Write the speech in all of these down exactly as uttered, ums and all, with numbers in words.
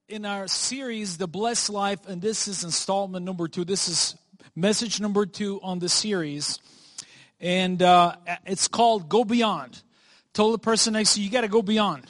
in our series, The Blessed Life, and this is installment number two. This is message number two on the series, and uh, it's called Go Beyond. Tell the person next to you, you got to go beyond.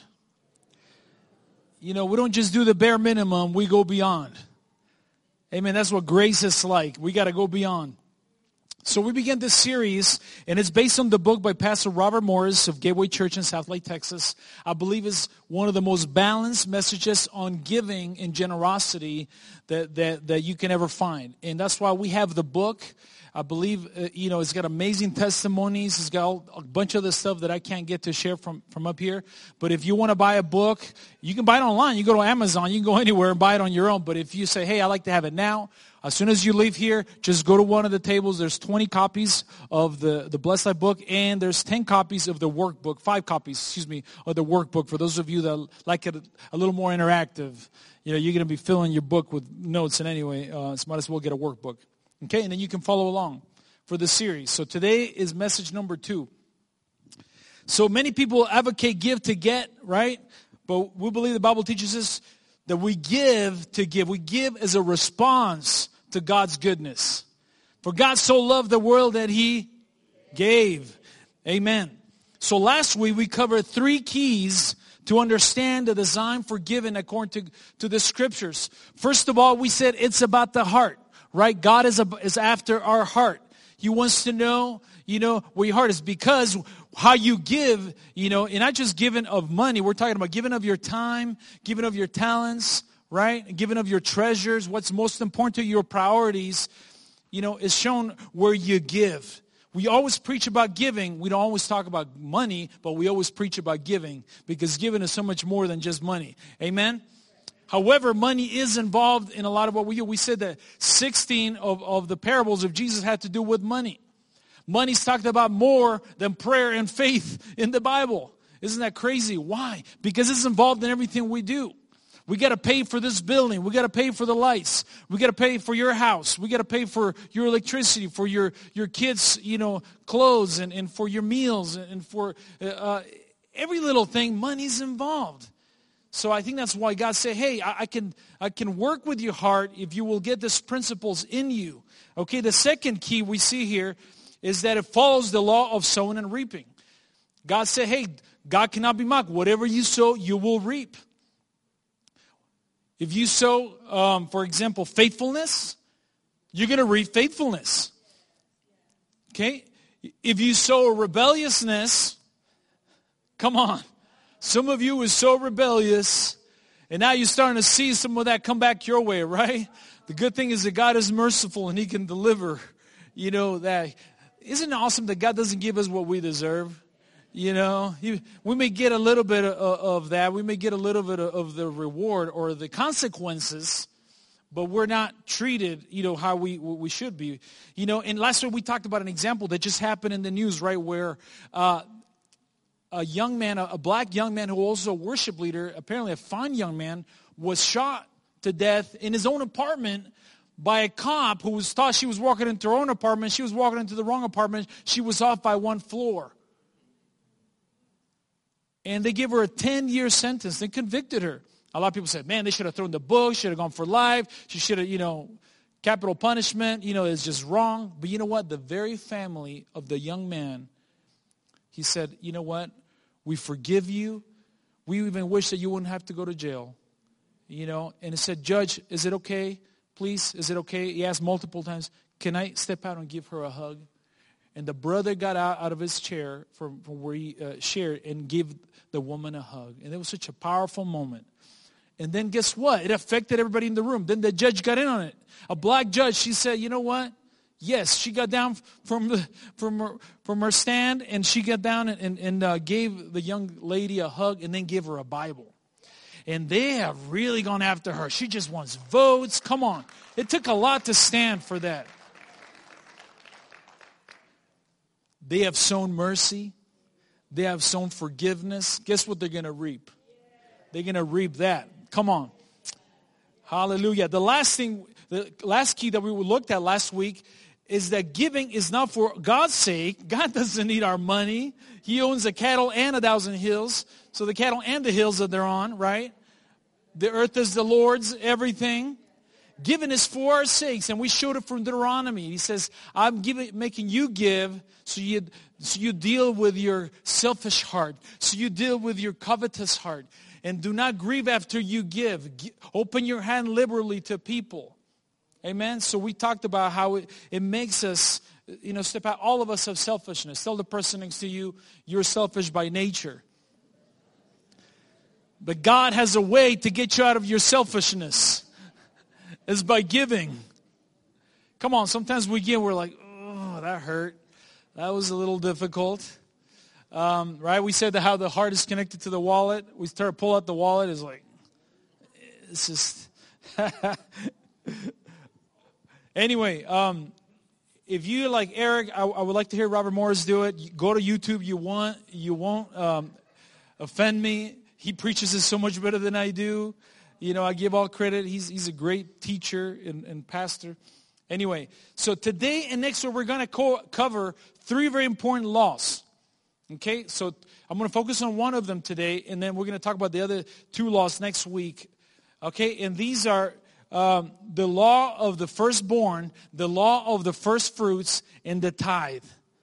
You know, we don't just do the bare minimum, we go beyond. Amen. That's what grace is like. We got to go beyond. So we begin this series, and it's based on the book by Pastor Robert Morris of Gateway Church in Southlake, Texas. I believe it's one of the most balanced messages on giving and generosity that, that, that you can ever find. And that's why we have the book. I believe, uh, you know, it's got amazing testimonies. It's got all, a bunch of the stuff that I can't get to share from, from up here. But if you want to buy a book, you can buy it online. You go to Amazon. You can go anywhere and buy it on your own. But if you say, hey, I like to have it now, as soon as you leave here, just go to one of the tables. There's twenty copies of the, the Blessed Life book, and there's ten copies of the workbook, five copies, excuse me, of the workbook. For those of you that like it a little more interactive, you know, you're going to be filling your book with notes, and anyway, uh, so might as well get a workbook. Okay, and then you can follow along for the series. So today is message number two. So many people advocate give to get, right? But we believe the Bible teaches us that we give to give. We give as a response to God's goodness. For God so loved the world that He gave. Amen. So last week we covered three keys to understand the design for giving according to, to the Scriptures. First of all, we said it's about the heart, right? God is, a, is after our heart. He wants to know, you know, where your heart is, because how you give, you know, and not just giving of money. We're talking about giving of your time, giving of your talents, right? Giving of your treasures. What's most important to your priorities, you know, is shown where you give. We always preach about giving. We don't always talk about money, but we always preach about giving, because giving is so much more than just money. Amen? However, money is involved in a lot of what we do. We said that sixteen of, of the parables of Jesus had to do with money. Money's talked about more than prayer and faith in the Bible. Isn't that crazy? Why? Because it's involved in everything we do. We got to pay for this building. We got to pay for the lights. We got to pay for your house. We got to pay for your electricity, for your, your kids, you know, clothes, and, and for your meals, and for uh, every little thing. Money's involved. So I think that's why God said, hey, I, I can I can work with your heart if you will get these principles in you. Okay, the second key we see here is that it follows the law of sowing and reaping. God said, hey, God cannot be mocked. Whatever you sow, you will reap. If you sow, um, for example, faithfulness, you're going to reap faithfulness. Okay? If you sow rebelliousness, come on. Some of you is so rebellious, and now you're starting to see some of that come back your way, right? The good thing is that God is merciful, and He can deliver, you know, that. Isn't it awesome that God doesn't give us what we deserve? You know, he, we may get a little bit of, of that. We may get a little bit of, of the reward or the consequences, but we're not treated, you know, how we we should be. You know, and last week we talked about an example that just happened in the news, right, where uh, a young man, a, a black young man who was also a worship leader, apparently a fine young man, was shot to death in his own apartment by a cop who was thought she was walking into her own apartment. She was walking into the wrong apartment. She was off by one floor. And they gave her a ten-year sentence. They convicted her. A lot of people said, man, they should have thrown the book, should have gone for life. She should have, you know, capital punishment. You know, it's just wrong. But you know what? The very family of the young man, he said, you know what? We forgive you. We even wish that you wouldn't have to go to jail. You know, and he said, Judge, is it okay? Please, is it okay? He asked multiple times, can I step out and give her a hug? And the brother got out, out of his chair from, from where he uh, shared and gave the woman a hug. And it was such a powerful moment. And then guess what? It affected everybody in the room. Then the judge got in on it. A black judge, she said, you know what? Yes, she got down from the, from her, from her stand, and she got down and, and, and uh, gave the young lady a hug, and then gave her a Bible. And they have really gone after her. She just wants votes. Come on. It took a lot to stand for that. They have sown mercy. They have sown forgiveness. Guess what they're going to reap? They're going to reap that. Come on. Hallelujah. The last thing, the last key that we looked at last week is that giving is not for God's sake. God doesn't need our money. He owns the cattle and a thousand hills. So the cattle and the hills that they're on, right? The earth is the Lord's, everything. Given is for our sakes, and we showed it from Deuteronomy. He says, I'm giving, making you give so you, so you deal with your selfish heart, so you deal with your covetous heart. And do not grieve after you give. G- open your hand liberally to people. Amen? So we talked about how it, it makes us, you know, step out. All of us have selfishness. Tell the person next to you, you're selfish by nature. But God has a way to get you out of your selfishness. It's by giving. Come on, sometimes we give, we're like, oh, that hurt. That was a little difficult. Um, right? We said that how the heart is connected to the wallet. We start to pull out the wallet. It's like, it's just... Anyway, um, if you like Eric, I, I would like to hear Robert Morris do it. You go to YouTube. You want, you won't um, offend me. He preaches it so much better than I do. You know, I give all credit. He's he's a great teacher and, and pastor. Anyway, so today and next week we're going to co- cover three very important laws. Okay, so I'm going to focus on one of them today, and then we're going to talk about the other two laws next week. Okay, and these are um, the law of the firstborn, the law of the first fruits, and the tithe.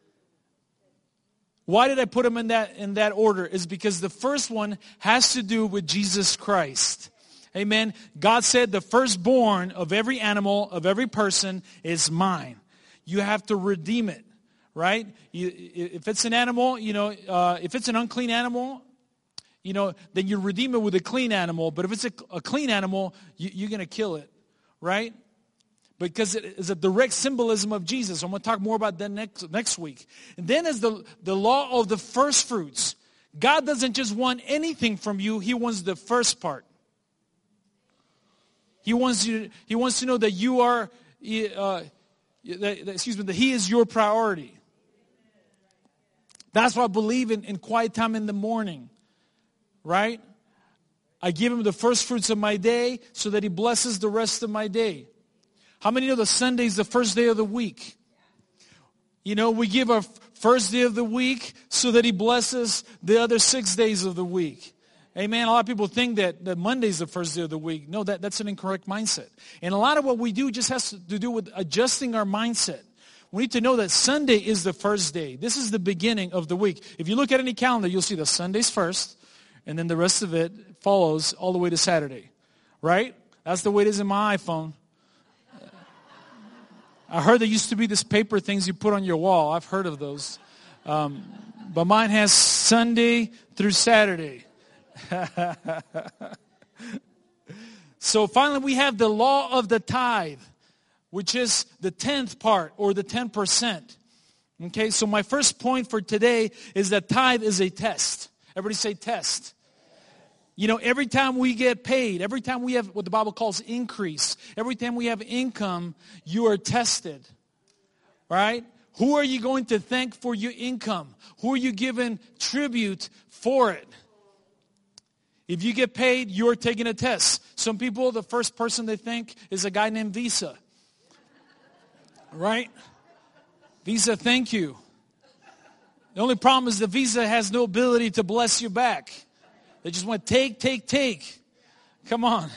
Why did I put them in that in that order? Is because the first one has to do with Jesus Christ. Amen. God said the firstborn of every animal, of every person is mine. You have to redeem it, right? You, if it's an animal, you know, uh, if it's an unclean animal, you know, then you redeem it with a clean animal. But if it's a, a clean animal, you, you're going to kill it, right? Because it is a direct symbolism of Jesus. I'm going to talk more about that next, next week. And then is the, the law of the first fruits. God doesn't just want anything from you. He wants the first part. He wants you. He wants to know that you are, uh, that, excuse me, that He is your priority. That's why I believe in, in quiet time in the morning, right? I give Him the first fruits of my day so that He blesses the rest of my day. How many know that Sunday is the first day of the week? You know, we give our first day of the week so that He blesses the other six days of the week. Amen. A lot of people think that, that Monday is the first day of the week. No, that, that's an incorrect mindset. And a lot of what we do just has to do with adjusting our mindset. We need to know that Sunday is the first day. This is the beginning of the week. If you look at any calendar, you'll see that Sunday's first, and then the rest of it follows all the way to Saturday. Right? That's the way it is in my iPhone. I heard there used to be this paper things you put on your wall. I've heard of those. Um, but mine has Sunday through Saturday. So finally we have the law of the tithe, which is the tenth part or the ten percent. Okay, so my first point for today is that tithe is a test. Everybody say test. You know, every time we get paid, every time we have what the Bible calls increase, every time we have income, you are tested. Right? Who are you going to thank for your income? Who are you giving tribute for it? If you get paid, you're taking a test. Some people, the first person they think is a guy named Visa. Right? Visa, thank you. The only problem is the Visa has no ability to bless you back. They just want take, take, take. Come on.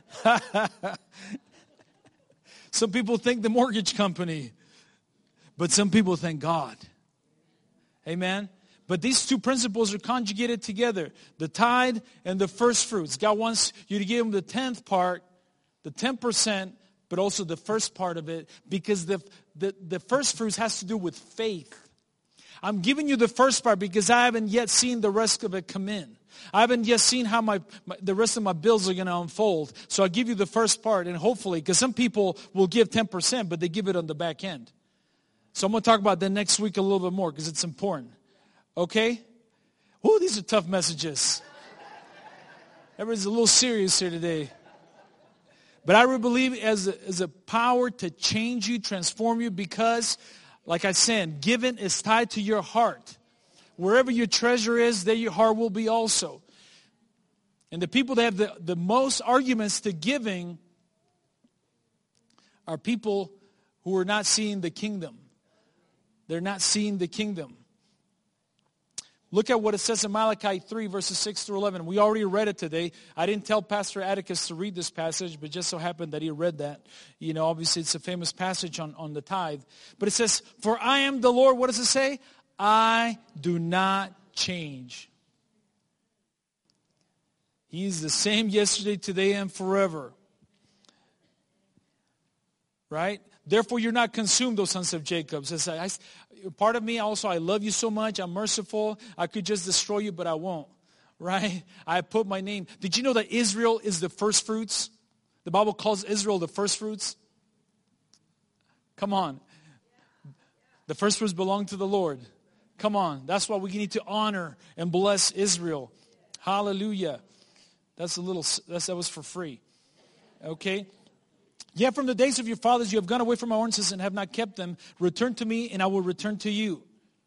Some people thank the mortgage company, but some people thank God. Amen. But these two principles are conjugated together, the tithe and the first fruits. God wants you to give Him the tenth part, the ten percent, but also the first part of it, because the, the, the first fruits has to do with faith. I'm giving you the first part because I haven't yet seen the rest of it come in. I haven't yet seen how my, my the rest of my bills are going to unfold. So I'll give you the first part, and hopefully, because some people will give ten percent, but they give it on the back end. So I'm going to talk about that next week a little bit more because it's important. Okay? Oh, these are tough messages. Everybody's a little serious here today. But I really believe as a, as a power to change you, transform you, because, like I said, giving is tied to your heart. Wherever your treasure is, there your heart will be also. And the people that have the, the most arguments to giving are people who are not seeing the kingdom. They're not seeing the kingdom. Look at what it says in Malachi three, verses six through eleven. We already read it today. I didn't tell Pastor Atticus to read this passage, but just so happened that he read that. You know, obviously it's a famous passage on, on the tithe. But it says, for I am the Lord, what does it say? I do not change. He is the same yesterday, today, and forever. Right? Therefore, you're not consumed, O sons of Jacob. Says, I, part of me also, I love you so much. I'm merciful. I could just destroy you, but I won't. Right? I put my name. Did you know that Israel is the first fruits? The Bible calls Israel the first fruits. Come on. The first fruits belong to the Lord. Come on. That's why we need to honor and bless Israel. Hallelujah. That's a little, that's, that was for free. Okay? Yet from the days of your fathers you have gone away from my ordinances and have not kept them. Return to me and I will return to you.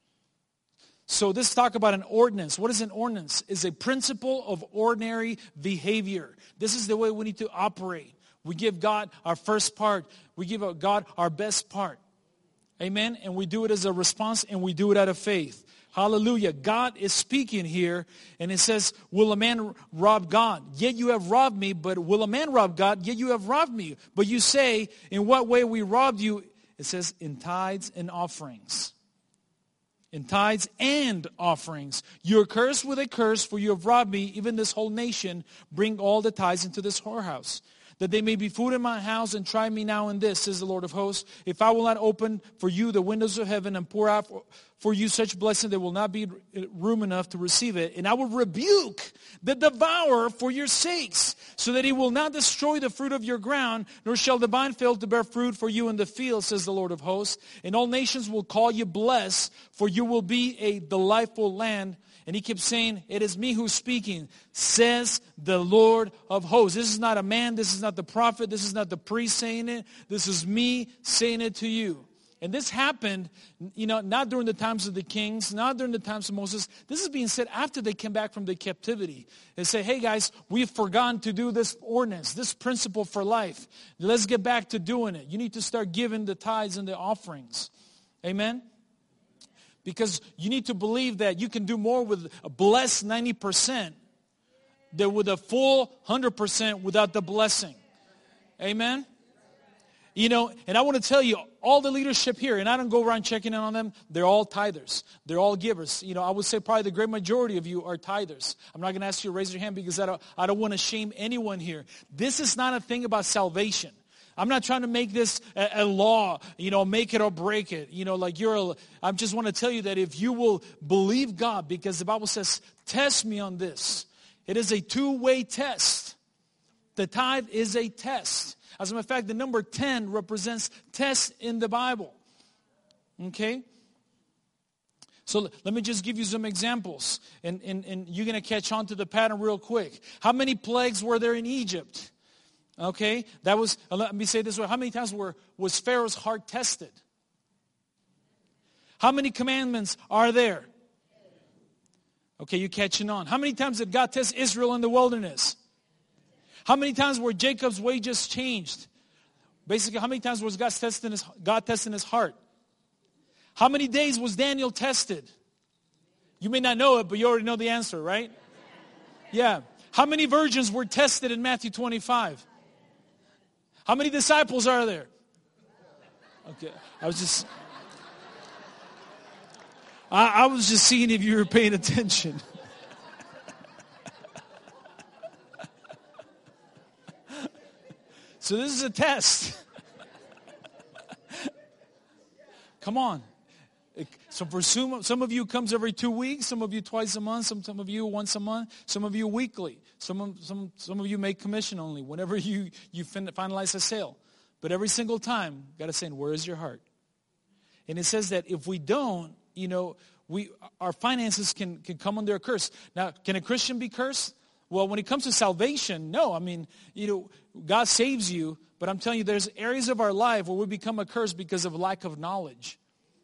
So this talk about an ordinance. What is an ordinance? It's a principle of ordinary behavior. This is the way we need to operate. We give God our first part. We give God our best part. Amen? And we do it as a response and we do it out of faith. Hallelujah. God is speaking here, and it says, will a man rob God? Yet you have robbed me, but will a man rob God? Yet you have robbed me. But you say, in what way we robbed you? It says, in tithes and offerings. In tithes and offerings. You are cursed with a curse, for you have robbed me, even this whole nation. Bring all the tithes into this whorehouse, that they may be food in my house, and try me now in this, says the Lord of hosts. If I will not open for you the windows of heaven and pour out for, for you such blessing, there will not be room enough to receive it. And I will rebuke the devourer for your sakes, so that he will not destroy the fruit of your ground, nor shall the vine fail to bear fruit for you in the field, says the Lord of hosts. And all nations will call you blessed, for you will be a delightful land. And he keeps saying, it is me who's speaking, says the Lord of hosts. This is not a man. This is not the prophet. This is not the priest saying it. This is me saying it to you. And this happened, you know, not during the times of the kings, not during the times of Moses. This is being said after they came back from the captivity. They say, hey guys, we've forgotten to do this ordinance, this principle for life. Let's get back to doing it. You need to start giving the tithes and the offerings. Amen? Because you need to believe that you can do more with a blessed ninety percent than with a full one hundred percent without the blessing. Amen? You know, and I want to tell you, all the leadership here, and I don't go around checking in on them, they're all tithers. They're all givers. You know, I would say probably the great majority of you are tithers. I'm not going to ask you to raise your hand because I don't, I don't want to shame anyone here. This is not a thing about salvation. I'm not trying to make this a, a law, you know, make it or break it. You know, like you're, a, I just want to tell you that if you will believe God, because the Bible says, test me on this. It is a two-way test. The tithe is a test. As a matter of fact, the number ten represents test in the Bible. Okay? So let me just give you some examples. And, and, and you're going to catch on to the pattern real quick. How many plagues were there in Egypt? Okay? That was, let me say this way. How many times were, was Pharaoh's heart tested? How many commandments are there? Okay, you're catching on. How many times did God test Israel in the wilderness? How many times were Jacob's wages changed? Basically, how many times was God testing his, God testing his heart? How many days was Daniel tested? You may not know it, but you already know the answer, right? Yeah. How many virgins were tested in Matthew twenty-five? How many disciples are there? Okay, I was just, I, I was just seeing if you were paying attention. So this is a test. Come on. So for some, some of you it comes every two weeks, some of you twice a month, some, some of you once a month, some of you weekly. Some of, some, some of you make commission only whenever you, you fin- finalize a sale. But every single time, got to say, where is your heart? And it says that if we don't, you know, we our finances can, can come under a curse. Now, can a Christian be cursed? Well, when it comes to salvation, no. I mean, you know, God saves you, but I'm telling you, there's areas of our life where we become accursed because of lack of knowledge.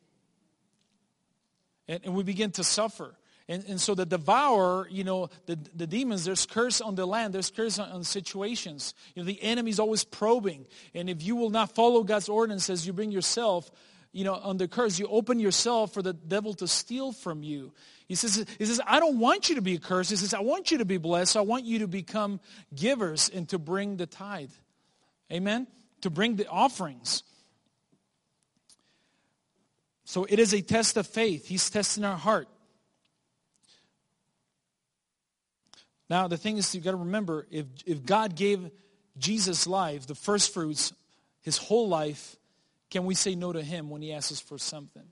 And, and we begin to suffer. And, and so the devourer, you know, the, the demons, there's curse on the land, there's curse on, on situations. You know, the enemy's always probing. And if you will not follow God's ordinances, you bring yourself you know, under curse. You open yourself for the devil to steal from you. He says, he says, I don't want you to be cursed. He says, I want you to be blessed. I want you to become givers and to bring the tithe. Amen? To bring the offerings. So it is a test of faith. He's testing our heart. Now, the thing is, you've got to remember, if, if God gave Jesus' life, the first fruits, his whole life, can we say no to him when he asks us for something?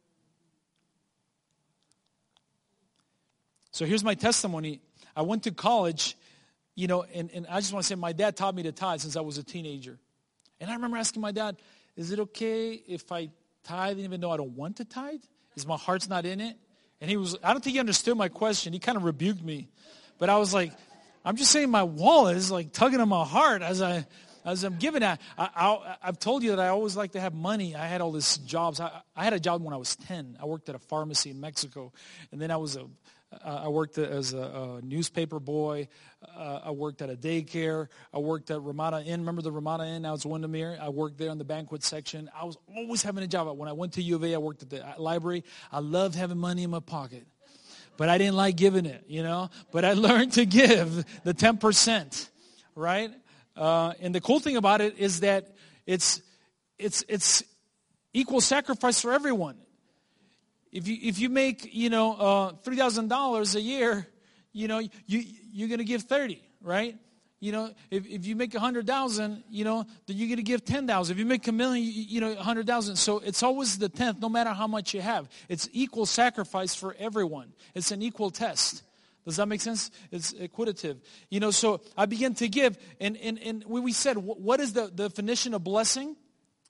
So here's my testimony. I went to college, you know, and, and I just want to say my dad taught me to tithe since I was a teenager. And I remember asking my dad, is it okay if I tithe even though I don't want to tithe? Is my heart's not in it? And he was, I don't think he understood my question. He kind of rebuked me. But I was like, I'm just saying my wallet is like tugging on my heart as, I, as I'm giving that. I, I, I've told you that I always like to have money. I had all these jobs. I, I had a job when I was ten. I worked at a pharmacy in Mexico. And then I was a Uh, I worked as a, a newspaper boy. Uh, I worked at a daycare. I worked at Ramada Inn. Remember the Ramada Inn? Now it's Windermere. I worked there in the banquet section. I was always having a job. When I went to U of A, I worked at the library. I loved having money in my pocket. But I didn't like giving it, you know. But I learned to give the ten percent, right? Uh, and the cool thing about it is that it's it's it's equal sacrifice for everyone. If you if you make, you know, uh, three thousand dollars a year, you know, you, you're going to give thirty, right? You know, if, if you make one hundred thousand dollars, you know, then you're going to give ten thousand dollars. If you make a million, you, you know, one hundred thousand dollars. So it's always the tenth, no matter how much you have. It's equal sacrifice for everyone. It's an equal test. Does that make sense? It's equitative. You know, so I began to give, and, and, and we said, what is the definition of blessing?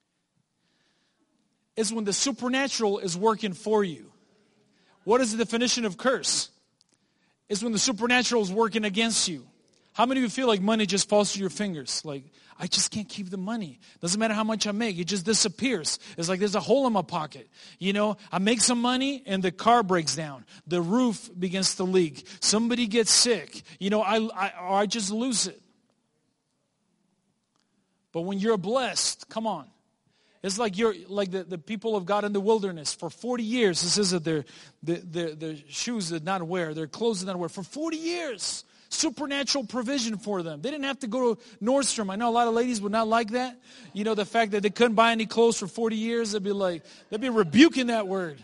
Is when the supernatural is working for you. What is the definition of curse? Is when the supernatural is working against you. How many of you feel like money just falls through your fingers? Like, I just can't keep the money. Doesn't matter how much I make. It just disappears. It's like there's a hole in my pocket. You know, I make some money and the car breaks down. The roof begins to leak. Somebody gets sick. You know, I, I, or I just lose it. But when you're blessed, come on. It's like you're like the, the people of God in the wilderness for forty years. It says that their the, the, the shoes did not wear, their clothes did not wear for forty years. Supernatural provision for them. They didn't have to go to Nordstrom. I know a lot of ladies would not like that. You know, the fact that they couldn't buy any clothes for forty years, they'd be like, they'd be rebuking that word.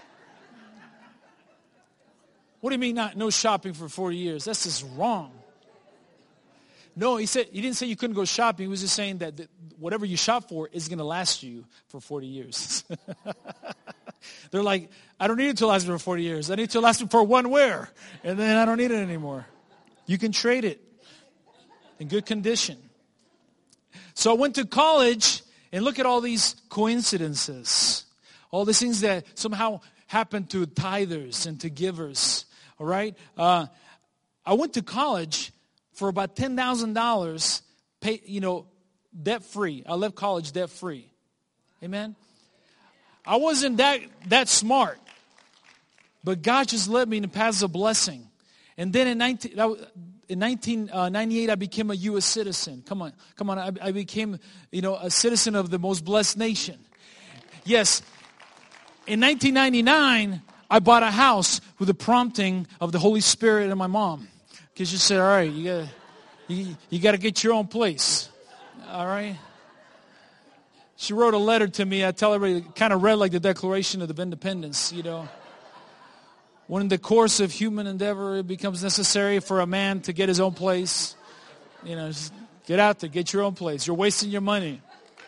What do you mean not no shopping for forty years? That's just wrong. No, he said he didn't say you couldn't go shopping. He was just saying that whatever you shop for is going to last you for forty years. They're like, I don't need it to last me for forty years. I need it to last me for one wear, and then I don't need it anymore. You can trade it in good condition. So I went to college, and look at all these coincidences, all these things that somehow happen to tithers and to givers. All right, uh, I went to college for about ten thousand dollars, pay, you know, debt-free. I left college debt-free. Amen? I wasn't that that smart, but God just led me in the paths of blessing. And then in nineteen, in nineteen ninety-eight, I became a U S citizen. Come on, come on. I, I became, you know, a citizen of the most blessed nation. Yes, in nineteen ninety-nine, I bought a house with the prompting of the Holy Spirit and my mom. Because she said, all right, you got you, you got to get your own place. All right? She wrote a letter to me. I tell everybody, kind of read like the Declaration of Independence, you know. When in the course of human endeavor it becomes necessary for a man to get his own place, you know, just get out there, get your own place. You're wasting your money.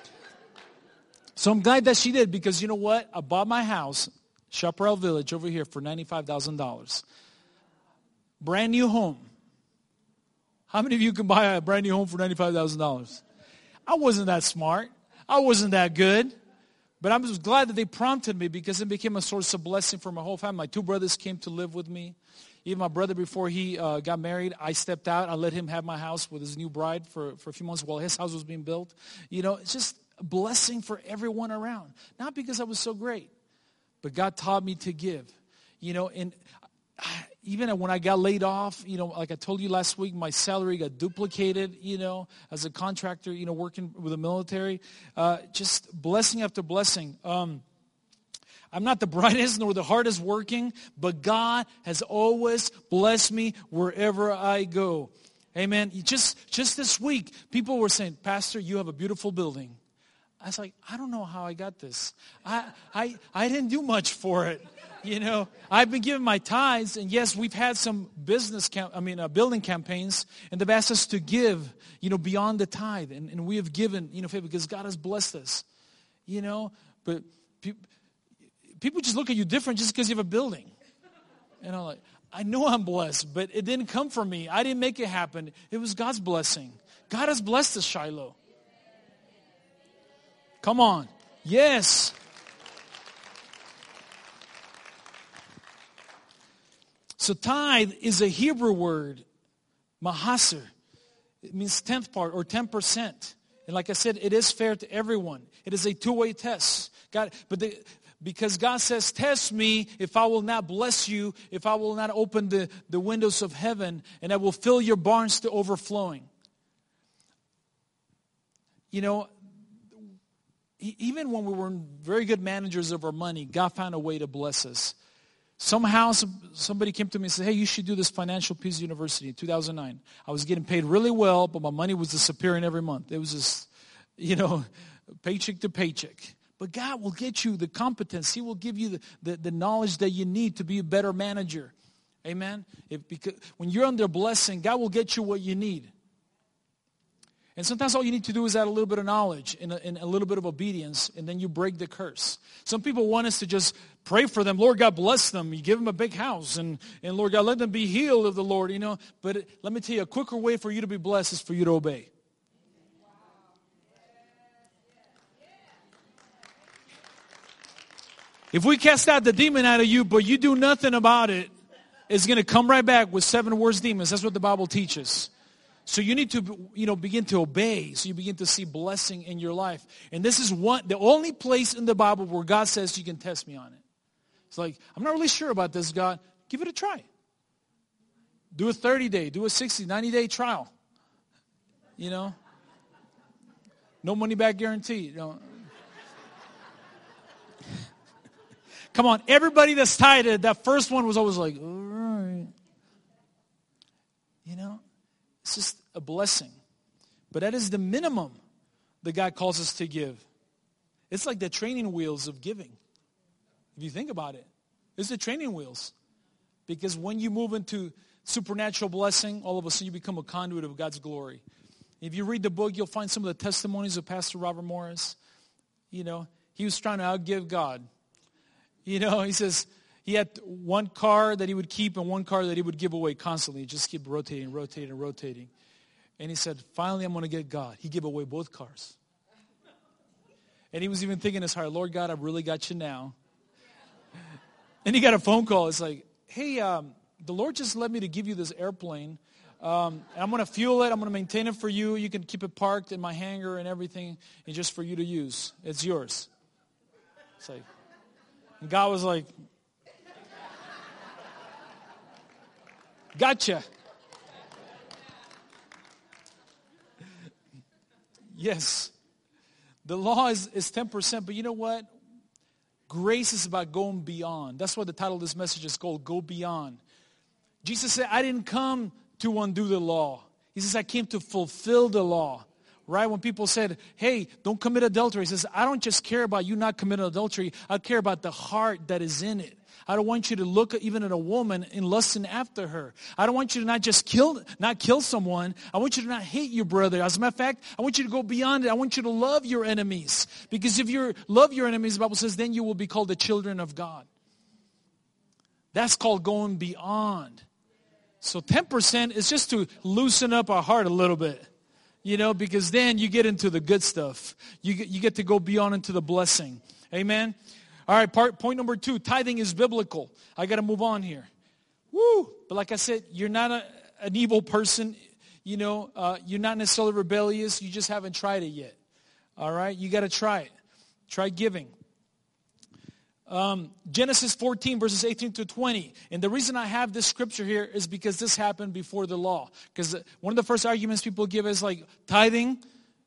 So I'm glad that she did, because you know what? I bought my house, Chaparral Village over here, for ninety-five thousand dollars. Brand new home. How many of you can buy a brand new home for ninety-five thousand dollars? I wasn't that smart. I wasn't that good. But I'm just glad that they prompted me, because it became a source of blessing for my whole family. My two brothers came to live with me. Even my brother, before he uh, got married, I stepped out. I let him have my house with his new bride for, for a few months while his house was being built. You know, it's just a blessing for everyone around. Not because I was so great, but God taught me to give. You know, and even when I got laid off, you know, like I told you last week, my salary got duplicated, you know, as a contractor, you know, working with the military. Uh, just blessing after blessing. Um, I'm not the brightest nor the hardest working, but God has always blessed me wherever I go. Amen. Just, just this week, people were saying, Pastor, you have a beautiful building. I was like, I don't know how I got this. I, I, I didn't do much for it. You know, I've been giving my tithes, and yes, we've had some business, cam- I mean, uh, building campaigns, and they've asked us to give, you know, beyond the tithe, and, and we have given, you know, because God has blessed us, you know, but pe- people just look at you different just because you have a building, and I'm like, I know I'm blessed, but it didn't come from me. I didn't make it happen. It was God's blessing. God has blessed us, Shiloh. Come on. Yes. So tithe is a Hebrew word, mahaser. It means tenth part or ten percent. And like I said, it is fair to everyone. It is a two-way test. God, but the, because God says, test me if I will not bless you, if I will not open the, the windows of heaven, and I will fill your barns to overflowing. You know, even when we were very good managers of our money, God found a way to bless us. Somehow, somebody came to me and said, hey, you should do this Financial Peace University in two thousand nine. I was getting paid really well, but my money was disappearing every month. It was just, you know, paycheck to paycheck. But God will get you the competence. He will give you the, the, the knowledge that you need to be a better manager. Amen? If, because when you're under blessing, God will get you what you need. And sometimes all you need to do is add a little bit of knowledge and a, and a little bit of obedience, and then you break the curse. Some people want us to just pray for them. Lord God, bless them. You give them a big house, and, and Lord God, let them be healed of the Lord, you know. But it, let me tell you, a quicker way for you to be blessed is for you to obey. If we cast out the demon out of you, but you do nothing about it, it's going to come right back with seven worse demons. That's what the Bible teaches. So you need to, you know, begin to obey, so you begin to see blessing in your life. And this is one, the only place in the Bible where God says you can test me on it. It's like, I'm not really sure about this, God. Give it a try. Do a thirty-day, do a sixty, ninety-day trial. You know? No money back guarantee. You know? Come on, everybody that's tithed, that first one was always like, all right. You know? It's just a blessing. But that is the minimum that God calls us to give. It's like the training wheels of giving. If you think about it, it's the training wheels. Because when you move into supernatural blessing, all of a sudden you become a conduit of God's glory. If you read the book, you'll find some of the testimonies of Pastor Robert Morris. You know, he was trying to outgive God. You know, he says, he had one car that he would keep and one car that he would give away constantly. Just keep rotating, rotating, rotating. And he said, finally, I'm going to get God. He gave away both cars. And he was even thinking in his heart, Lord God, I've really got you now. And he got a phone call. It's like, hey, um, the Lord just led me to give you this airplane. Um, and I'm going to fuel it. I'm going to maintain it for you. You can keep it parked in my hangar and everything. And just for you to use. It's yours. It's like, and God was like, gotcha. Yes. The law is, is ten percent, but you know what? Grace is about going beyond. That's what the title of this message is called, Go Beyond. Jesus said, I didn't come to undo the law. He says, I came to fulfill the law. Right? When people said, hey, don't commit adultery. He says, I don't just care about you not committing adultery. I care about the heart that is in it. I don't want you to look even at a woman and lusting after her. I don't want you to not just kill, not kill someone. I want you to not hate your brother. As a matter of fact, I want you to go beyond it. I want you to love your enemies. Because if you love your enemies, the Bible says, then you will be called the children of God. That's called going beyond. So ten percent is just to loosen up our heart a little bit. You know, because then you get into the good stuff. You get, you get to go beyond into the blessing. Amen? All right, part, point number two, tithing is biblical. I got to move on here. Woo! But like I said, you're not a, an evil person. You know, uh, you're not necessarily rebellious. You just haven't tried it yet. All right? You got to try it. Try giving. Um, Genesis fourteen, verses eighteen to twenty. And the reason I have this scripture here is because this happened before the law. Because one of the first arguments people give is like, tithing,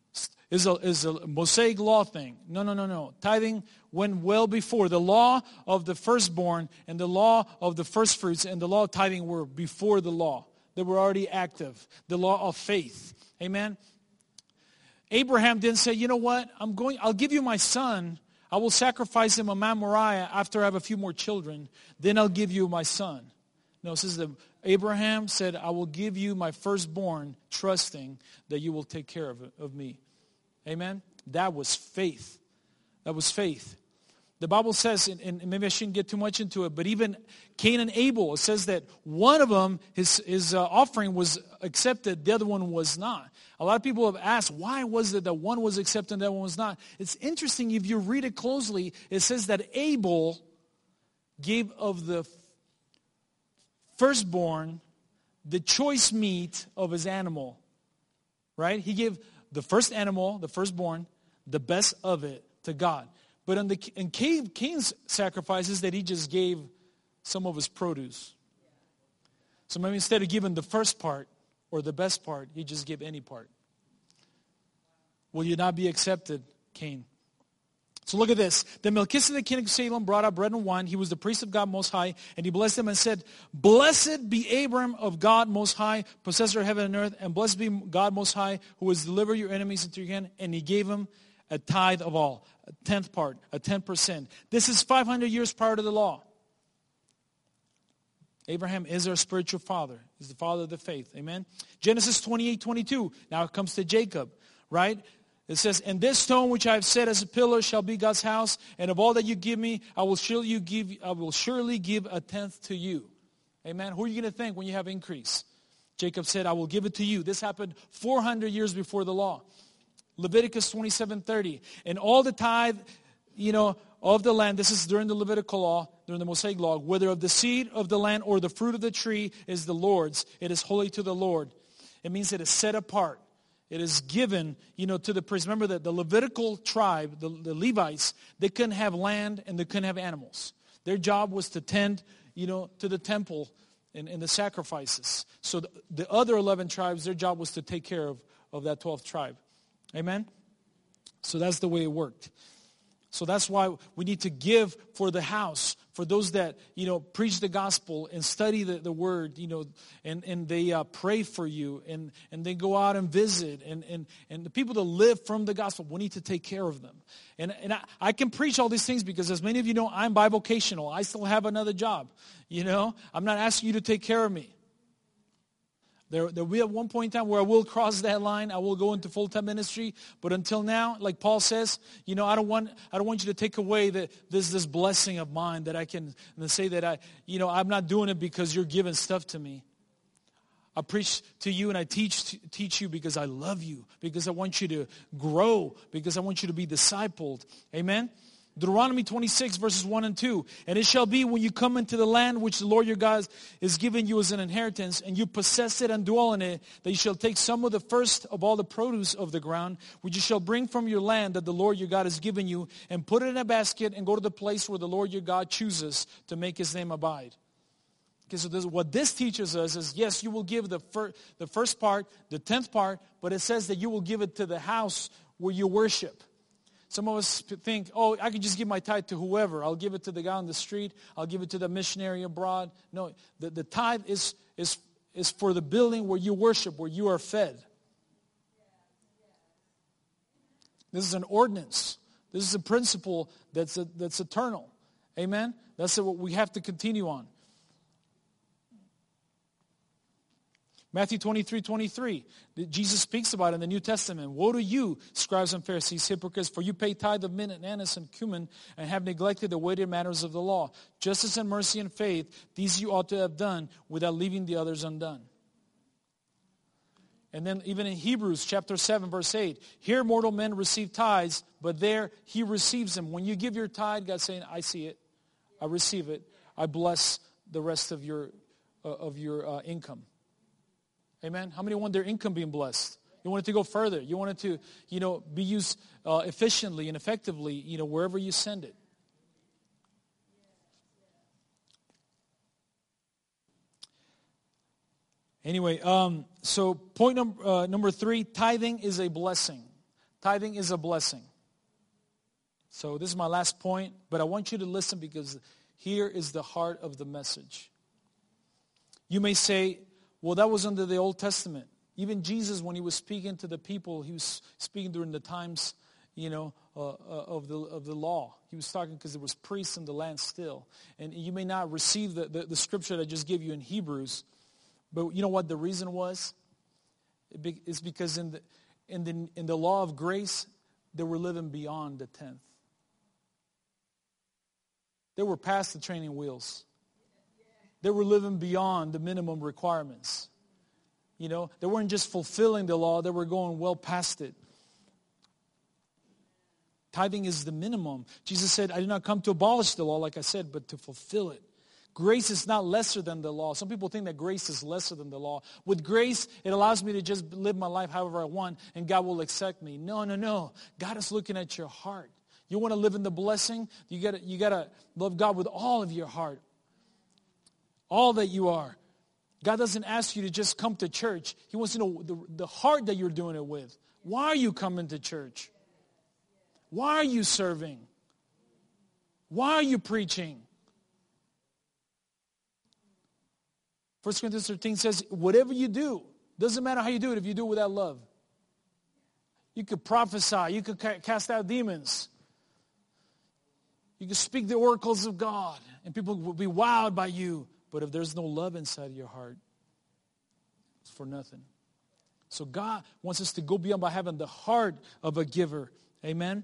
is a, is a Mosaic law thing. No, no, no, no. Tithing went well before. The law of the firstborn and the law of the first fruits and the law of tithing were before the law. They were already active. The law of faith. Amen. Abraham didn't say, you know what, I'm going, I'll give you my son. I will sacrifice him on Mount Moriah after I have a few more children. Then I'll give you my son. No, it says that Abraham said, I will give you my firstborn, trusting that you will take care of, it, of me. Amen? That was faith. That was faith. The Bible says, and maybe I shouldn't get too much into it, but even Cain and Abel, it says that one of them, his, his uh, offering was accepted, the other one was not. A lot of people have asked, why was it that one was accepted and that one was not? It's interesting, if you read it closely, it says that Abel gave of the firstborn the choice meat of his animal. Right? He gave the first animal, the firstborn, the best of it to God. But in, the, in Cain, Cain's sacrifices, that he just gave some of his produce. So maybe instead of giving the first part or the best part, he just gave any part. Will you not be accepted, Cain? So look at this. Then Melchizedek, king of Salem, brought out bread and wine. He was the priest of God Most High. And he blessed him and said, Blessed be Abram of God Most High, possessor of heaven and earth. And blessed be God Most High, who has delivered your enemies into your hand. And he gave him a tithe of all, a tenth part, a ten percent. This is five hundred years prior to the law. Abraham is our spiritual father. He's the father of the faith. Amen. Genesis twenty-eight twenty-two. Now it comes to Jacob, right? It says, and this stone which I have set as a pillar shall be God's house, and of all that you give me, I will surely you give I will surely give a tenth to you. Amen. Who are you going to think when you have increase? Jacob said, I will give it to you. This happened four hundred years before the law. Leviticus twenty-seven thirty. And all the tithe, you know, of the land, this is during the Levitical law, during the Mosaic law, whether of the seed of the land or the fruit of the tree is the Lord's. It is holy to the Lord. It means it is set apart. It is given, you know, to the priest. Remember that the Levitical tribe, the, the Levites, they couldn't have land and they couldn't have animals. Their job was to tend, you know, to the temple and, and the sacrifices. So the, the other eleven tribes, their job was to take care of, of that twelfth tribe. Amen? So that's the way it worked. So that's why we need to give for the house, for those that, you know, preach the gospel and study the, the word, you know, and, and they uh, pray for you and, and they go out and visit. And, and, and the people that live from the gospel, we need to take care of them. And, and I, I can preach all these things because, as many of you know, I'm bivocational. I still have another job, you know. I'm not asking you to take care of me. There, there will be at one point in time where I will cross that line. I will go into full-time ministry. But until now, like Paul says, you know, I don't want I don't want you to take away the, this this blessing of mine that I can and say that I, you know, I'm not doing it because you're giving stuff to me. I preach to you and I teach teach you because I love you, because I want you to grow, because I want you to be discipled. Amen. Deuteronomy twenty-six, verses one and two. And it shall be when you come into the land which the Lord your God is giving you as an inheritance, and you possess it and dwell in it, that you shall take some of the first of all the produce of the ground, which you shall bring from your land that the Lord your God has given you, and put it in a basket, and go to the place where the Lord your God chooses to make his name abide. Okay, so this, what this teaches us is, yes, you will give the, fir- the first part, the tenth part, but it says that you will give it to the house where you worship. Some of us think, oh, I can just give my tithe to whoever. I'll give it to the guy on the street. I'll give it to the missionary abroad. No, the, the tithe is, is, is for the building where you worship, where you are fed. This is an ordinance. This is a principle that's, a, that's eternal. Amen? That's what we have to continue on. Matthew twenty-three twenty-three, Jesus speaks about it in the New Testament. Woe to you, scribes and Pharisees, hypocrites, for you pay tithe of mint and anise and cumin and have neglected the weightier matters of the law. Justice and mercy and faith, these you ought to have done without leaving the others undone. And then even in Hebrews chapter seven, verse eight, here mortal men receive tithes, but there he receives them. When you give your tithe, God's saying, I see it. I receive it. I bless the rest of your, uh, of your uh, income. Amen. How many want their income being blessed? You want it to go further. You want it to, you know, be used uh, efficiently and effectively, you know, wherever you send it. Anyway, um, so point number uh, number three, tithing is a blessing. Tithing is a blessing. So this is my last point, but I want you to listen because here is the heart of the message. You may say, well, that was under the Old Testament. Even Jesus, when he was speaking to the people, he was speaking during the times, you know, uh, uh, of the of the law. He was talking because there was priests in the land still. And you may not receive the, the, the scripture that I just gave you in Hebrews, but you know what the reason was? It's because in the in the in the law of grace, they were living beyond the tenth. They were past the training wheels. They were living beyond the minimum requirements. You know, they weren't just fulfilling the law, they were going well past it. Tithing is the minimum. Jesus said, I did not come to abolish the law, like I said, but to fulfill it. Grace is not lesser than the law. Some people think that grace is lesser than the law. With grace, it allows me to just live my life however I want, and God will accept me. No, no, no. God is looking at your heart. You want to live in the blessing? You got you got to love God with all of your heart. All that you are. God doesn't ask you to just come to church. He wants to know the, the heart that you're doing it with. Why are you coming to church? Why are you serving? Why are you preaching? First Corinthians thirteen says, whatever you do, doesn't matter how you do it if you do it without love. You could prophesy. You could cast out demons. You could speak the oracles of God, and people will be wowed by you. But if there's no love inside your heart, it's for nothing. So God wants us to go beyond by having the heart of a giver. Amen?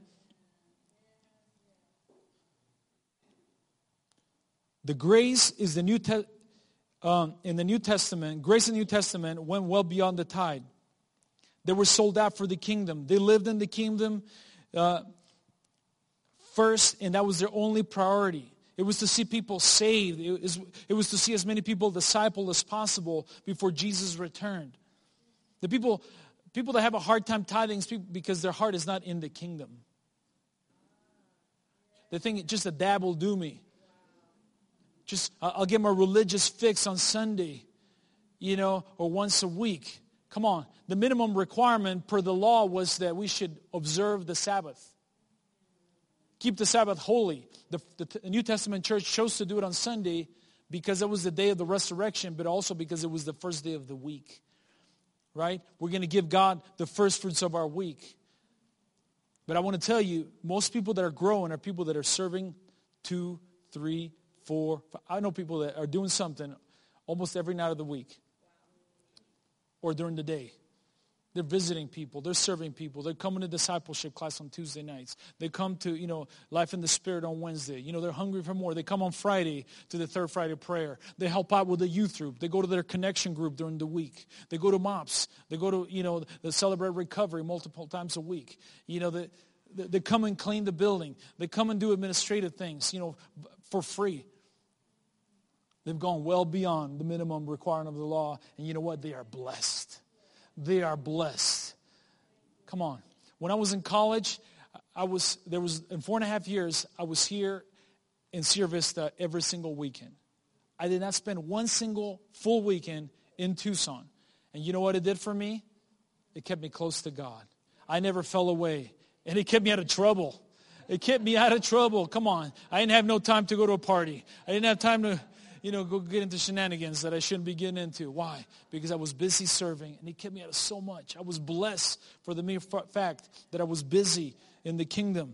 The grace is the New Te- um, in the New Testament. Grace in the New Testament went well beyond the tithe. They were sold out for the kingdom. They lived in the kingdom uh, first, and that was their only priority. It was to see people saved. It was, it was to see as many people discipled as possible before Jesus returned. The people, people that have a hard time tithing is because their heart is not in the kingdom. They think just a dab will do me. Just I'll get my religious fix on Sunday, you know, or once a week. Come on. The minimum requirement per the law was that we should observe the Sabbath. Keep the Sabbath holy. The, the New Testament church chose to do it on Sunday because it was the day of the resurrection, but also because it was the first day of the week. Right? We're going to give God the first fruits of our week. But I want to tell you, most people that are growing are people that are serving two, three, four. Five. I know people that are doing something almost every night of the week or during the day. They're visiting people. They're serving people. They're coming to discipleship class on Tuesday nights. They come to, you know, Life in the Spirit on Wednesday. You know, they're hungry for more. They come on Friday to the third Friday prayer. They help out with the youth group. They go to their connection group during the week. They go to MOPS. They go to, you know, the Celebrate Recovery multiple times a week. You know, they, they come and clean the building. They come and do administrative things, you know, for free. They've gone well beyond the minimum requirement of the law. And you know what? They are blessed. They are blessed. Come on. When I was in college, I was there was in four and a half years, I was here in Sierra Vista every single weekend. I did not spend one single full weekend in Tucson. And you know what it did for me? It kept me close to God. I never fell away. And it kept me out of trouble. It kept me out of trouble. Come on. I didn't have no time to go to a party. I didn't have time to, you know, go get into shenanigans that I shouldn't be getting into. Why? Because I was busy serving, and He kept me out of so much. I was blessed for the mere fact that I was busy in the kingdom.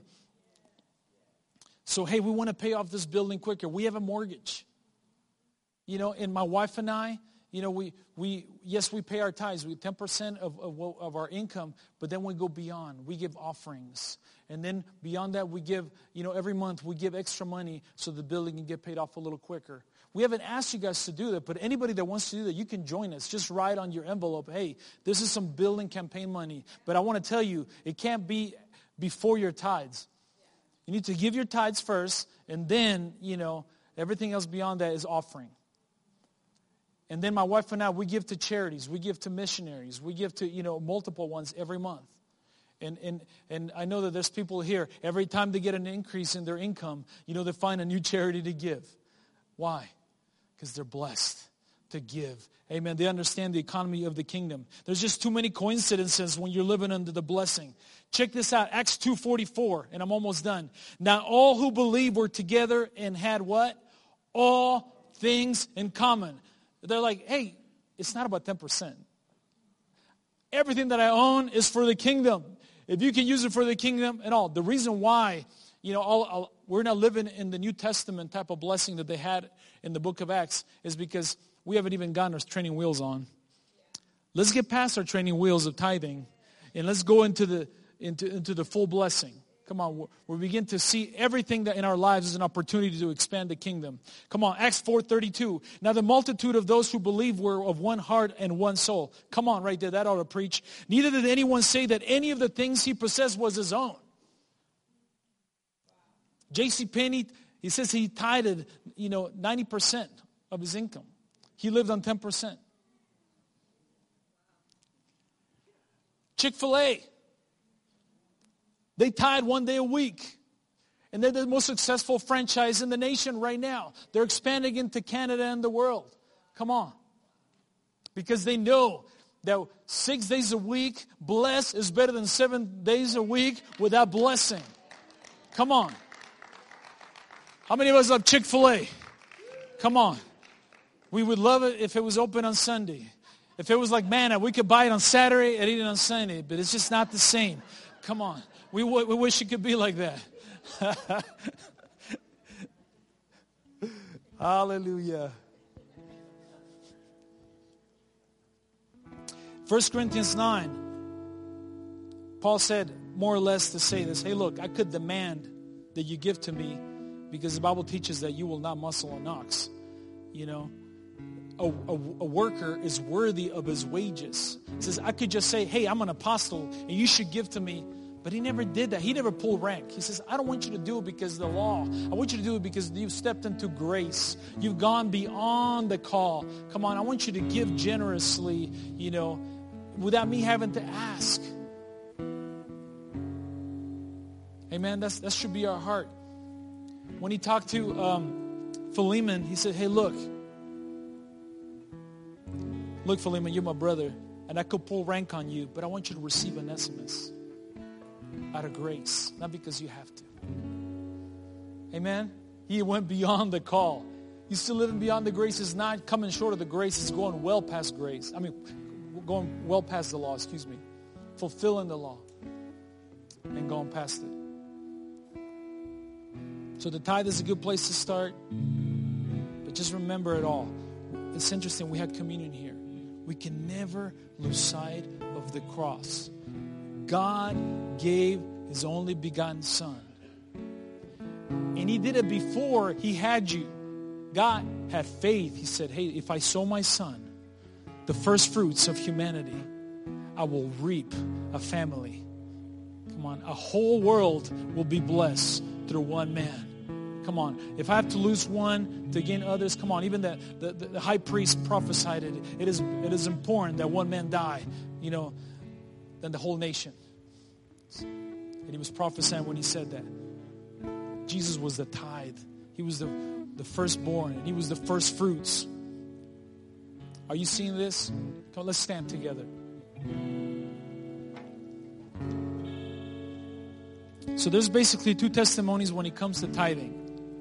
So, hey, we want to pay off this building quicker. We have a mortgage. You know, and my wife and I, you know, we, we yes, we pay our tithes. We ten percent of, of, of our income, but then we go beyond. We give offerings. And then beyond that, we give, you know, every month we give extra money so the building can get paid off a little quicker. We haven't asked you guys to do that, but anybody that wants to do that, you can join us. Just write on your envelope, hey, this is some building campaign money. But I want to tell you, it can't be before your tithes. You need to give your tithes first, and then, you know, everything else beyond that is offering. And then my wife and I, we give to charities. We give to missionaries. We give to, you know, multiple ones every month. And, and, and I know that there's people here, every time they get an increase in their income, you know, they find a new charity to give. Why? Because they're blessed. to give. Amen. They understand the economy of the kingdom. There's just too many coincidences when you're living under the blessing. Check this out, Acts two forty-four, and I'm almost done. Now all who believed were together and had what? All things in common. They're like, hey, it's not about ten percent. Everything that I own is for the kingdom. If you can use it for the kingdom and all. The reason why, you know, all, all, we're not living in the New Testament type of blessing that they had in the book of Acts is because we haven't even gotten our training wheels on. Let's get past our training wheels of tithing and let's go into the into, into the full blessing. Come on, we begin to see everything that in our lives is an opportunity to expand the kingdom. Come on, Acts four thirty-two. Now the multitude of those who believed were of one heart and one soul. Come on, right there, that ought to preach. Neither did anyone say that any of the things he possessed was his own. J C Penney, he says he tithed, you know, ninety percent of his income. He lived on ten percent. Chick-fil-A, they tithe one day a week. And they're the most successful franchise in the nation right now. They're expanding into Canada and the world. Come on. Because they know that six days a week, blessed is better than seven days a week without blessing. Come on. How many of us love Chick-fil-A? Come on. We would love it if it was open on Sunday. If it was like manna, we could buy it on Saturday and eat it on Sunday, but it's just not the same. Come on. We, w- we wish it could be like that. Hallelujah. First Corinthians nine, Paul said more or less to say this. Hey, look, I could demand that you give to me because the Bible teaches that you will not muscle an ox. You know, a, a, a worker is worthy of his wages. It says, I could just say, hey, I'm an apostle and you should give to me. But he never did that. He never pulled rank. He says, I don't want you to do it because of the law. I want you to do it because you've stepped into grace. You've gone beyond the call. Come on, I want you to give generously, you know, without me having to ask. Amen. That's, that should be our heart. When he talked to um, Philemon, he said, hey, look. Look, Philemon, you're my brother. And I could pull rank on you, but I want you to receive Onesimus. Out of grace, not because you have to. Amen? He went beyond the call. You still living beyond the grace is not coming short of the grace. It's going well past grace. I mean, going well past the law, excuse me. Fulfilling the law and going past it. So the tithe is a good place to start. But just remember it all. It's interesting, we had communion here. We can never lose sight of the cross. God gave his only begotten son. And he did it before he had you. God had faith. He said, hey, if I sow my son, the first fruits of humanity, I will reap a family. Come on, a whole world will be blessed through one man. Come on, if I have to lose one to gain others, come on, even the, the, the high priest prophesied it. It is, it is important that one man die, you know, than the whole nation. And he was prophesying when he said that. Jesus was the tithe. He was the, the firstborn. And he was the first fruits. Are you seeing this? Come on, let's stand together. So there's basically two testimonies when it comes to tithing.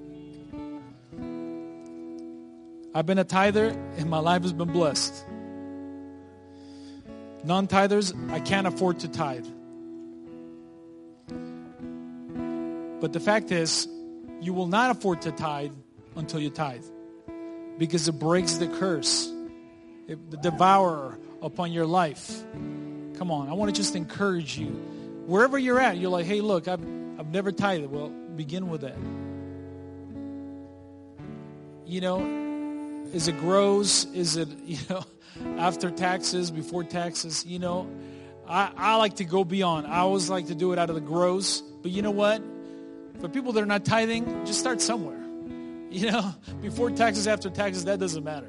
I've been a tither and my life has been blessed. Non-tithers, I can't afford to tithe. But the fact is, you will not afford to tithe until you tithe. Because it breaks the curse, it, the devourer upon your life. Come on, I want to just encourage you. Wherever you're at, you're like, hey, look, I've, I've never tithed. Well, begin with that. You know, is it gross? Is it, you know, after taxes, before taxes? You know, I, I like to go beyond. I always like to do it out of the gross. But you know what? For people that are not tithing, just start somewhere. You know, before taxes, after taxes, that doesn't matter.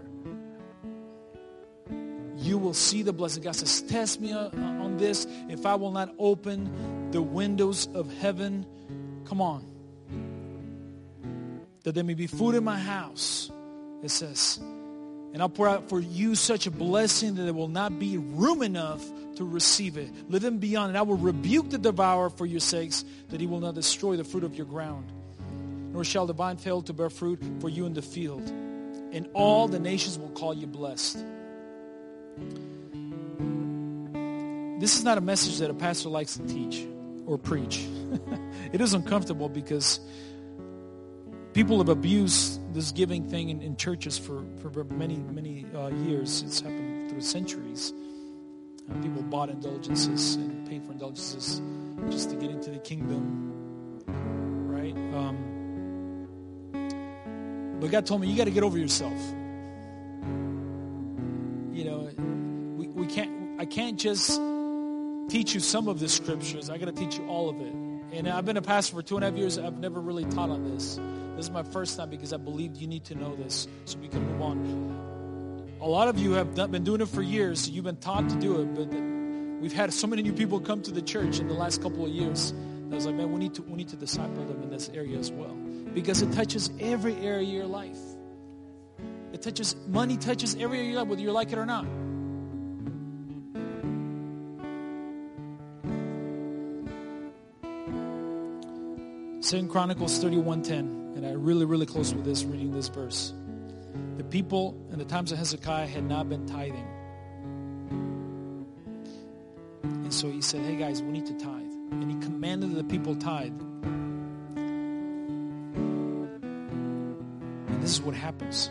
You will see the blessing. God says, test me on this. If I will not open the windows of heaven, come on. That there may be food in my house. It says, And I'll pour out for you such a blessing that there will not be room enough to receive it. Live in beyond. And I will rebuke the devourer for your sakes, that he will not destroy the fruit of your ground. Nor shall the vine fail to bear fruit for you in the field. And all the nations will call you blessed. This is not a message that a pastor likes to teach or preach. It is uncomfortable because people have abused this giving thing in, in churches for, for many, many uh, years. It's happened through centuries. Uh, people bought indulgences and paid for indulgences just to get into the kingdom, right? Um, but God told me, you got to get over yourself. You know, we, we can't, I can't just teach you some of the scriptures. I got to teach you all of it. And I've been a pastor for two and a half years. I've never really taught on this. This is my first time because I believed you need to know this so we can move on. A lot of you have done, been doing it for years. So you've been taught to do it, but we've had so many new people come to the church in the last couple of years. I was like, man, we need to we need to disciple them in this area as well, because it touches every area of your life. It touches money, touches every area of your life, whether you like it or not. Second Chronicles thirty-one ten, and I really, really close with this, reading this verse. The people in the times of Hezekiah had not been tithing. And so he said, hey guys, we need to tithe. And he commanded the people tithe. And this is what happens.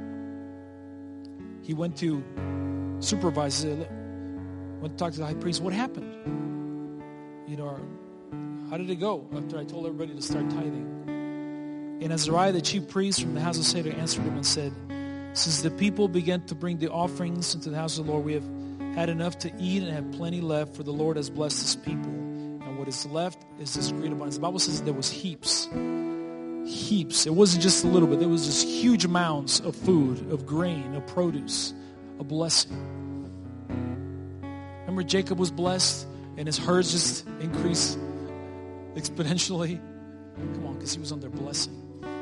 He went to supervise, went to talk to the high priest. What happened? You know, our, how did it go after I told everybody to start tithing? And Azariah, the chief priest from the house of Seder, answered him and said, since the people began to bring the offerings into the house of the Lord, we have had enough to eat and have plenty left, for the Lord has blessed his people. And what is left is this great abundance. The Bible says there was heaps. Heaps. It wasn't just a little bit. There was just huge amounts of food, of grain, of produce, a blessing. Remember Jacob was blessed and his herds just increased exponentially? Come on, because he was under blessing.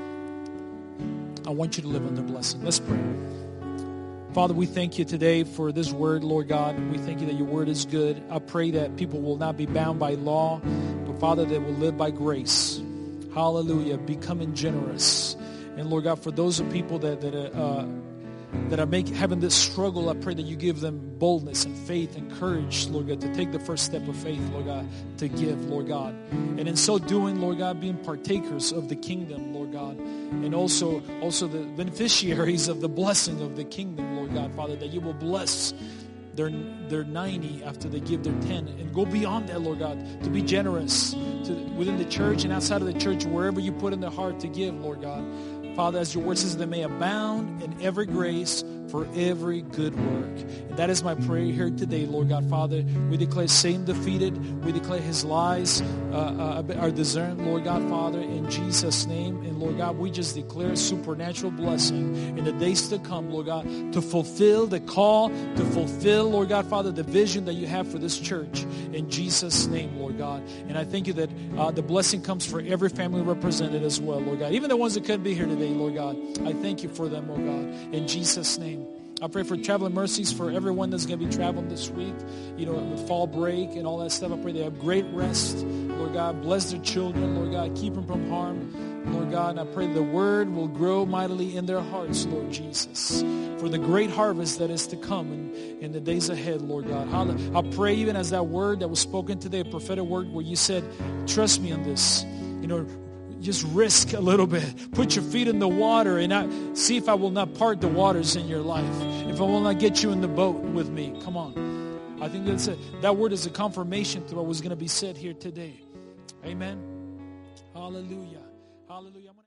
I want you to live under blessing. Let's pray. Father, we thank you today for this word, Lord God. We thank you that your word is good. I pray that people will not be bound by law, but Father, they will live by grace. Hallelujah. Becoming generous. And Lord God, for those of people that that uh, that are make, having this struggle, I pray that you give them boldness and faith and courage, Lord God, to take the first step of faith, Lord God, to give, Lord God. And in so doing, Lord God, being partakers of the kingdom, Lord God, and also, also the beneficiaries of the blessing of the kingdom, Lord God, Father, that you will bless their, their ninety after they give their ten, and go beyond that, Lord God, to be generous to within the church and outside of the church, wherever you put in their heart to give, Lord God. Father, as your word says, they may abound in every grace for every good work. And that is my prayer here today, Lord God. Father, we declare Satan defeated. We declare his lies uh, uh, are discerned, Lord God, Father, in Jesus' name. And Lord God, we just declare supernatural blessing in the days to come, Lord God, to fulfill the call, to fulfill, Lord God, Father, the vision that you have for this church. In Jesus' name, Lord God. And I thank you that uh, the blessing comes for every family represented as well, Lord God. Even the ones that couldn't be here today, Lord God. I thank you for them, oh God. In Jesus' name. I pray for traveling mercies for everyone that's going to be traveling this week, you know, with fall break and all that stuff. I pray they have great rest. Lord God, bless their children. Lord God, keep them from harm. Lord God, and I pray the word will grow mightily in their hearts, Lord Jesus, for the great harvest that is to come in, in the days ahead, Lord God. I pray even as that word that was spoken today, a prophetic word where you said, trust me on this, you know, just risk a little bit. Put your feet in the water and I, see if I will not part the waters in your life. If I will not get you in the boat with me. Come on. I think that's it. That word is a confirmation to what was going to be said here today. Amen. Hallelujah. Hallelujah.